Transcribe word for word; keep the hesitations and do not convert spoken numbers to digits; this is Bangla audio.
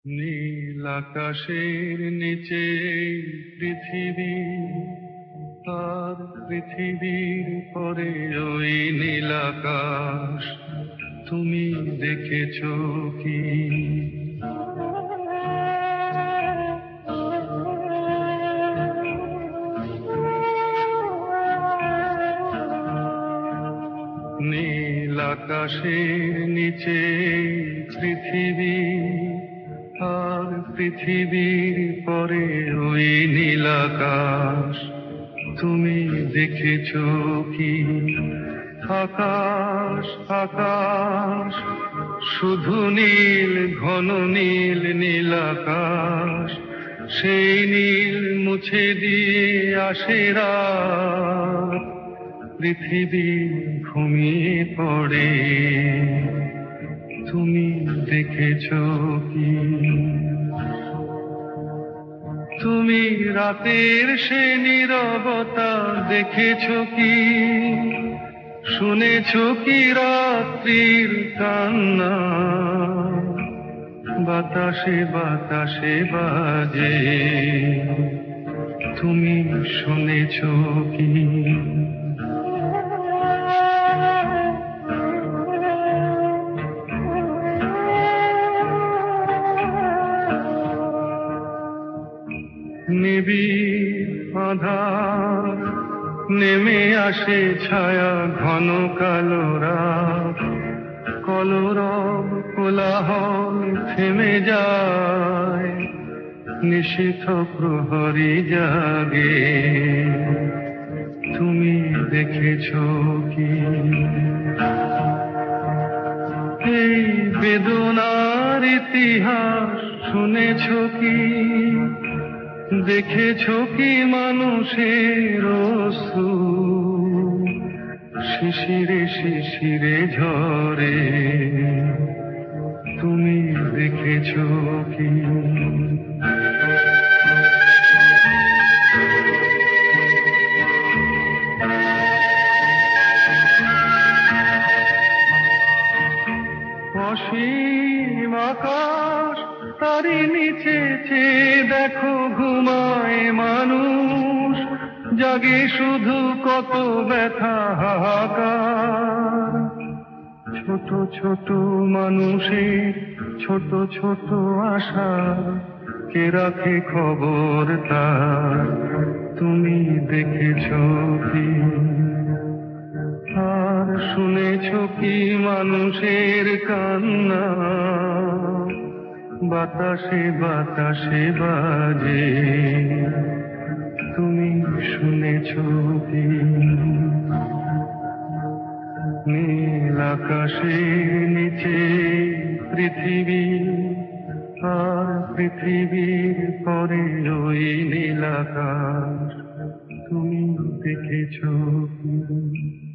নীল আকাশের নিচে পৃথিবী, আর পৃথিবীর পরে ওই নীল আকাশ। তুমি দেখেছো কি? নীল আকাশের নিচে পৃথিবী, আর পৃথিবীর পরে ওই নীল আকাশ। তুমি দেখেছো কি? আকাশ আকাশ শুধু নীল, ঘন নীল নীল আকাশ। সেই নীল মুছে দিয়ে আসে রাত, পৃথিবী ঘুমিয়ে পড়ে। তুমি দেখেছো কি? তুমি রাতের সে নীরবতা দেখেছো কি? শুনেছো কি রাত্রির কান্না? বাতাসে বাতাসে বাজে, তুমি শুনেছো কি? নিবিড় আঁধার নেমে আসে ছায়া, ঘন কালো রাত। কলরব কোলাহল থেমে যায়, নিশীথ প্রহরী জাগে। তুমি দেখেছো কি? এই বেদনার ইতিহাস শুনেছো কি? দেখেছো কি মানুষের অশ্রু শিশিরে শিশিরে ঝরে? তুমি দেখেছো কি? অসীম আকাশ, তারই নিচে চেয়ে দেখো ঘুমায় মানুষ। জাগে শুধু কত ব্যথা হাহাকার। ছোট ছোট মানুষের ছোট ছোট আশা, কে রাখে খবর তার? তুমি দেখেছো কি? আর শুনেছো কি মানুষের কান্না? বাতাসে বাতাসে বাজে, তুমি শুনেছো কি? নীল আকাশের নিচে পৃথিবী, আর পৃথিবীর পরে ওই নীল আকাশ। তুমি দেখেছো কি?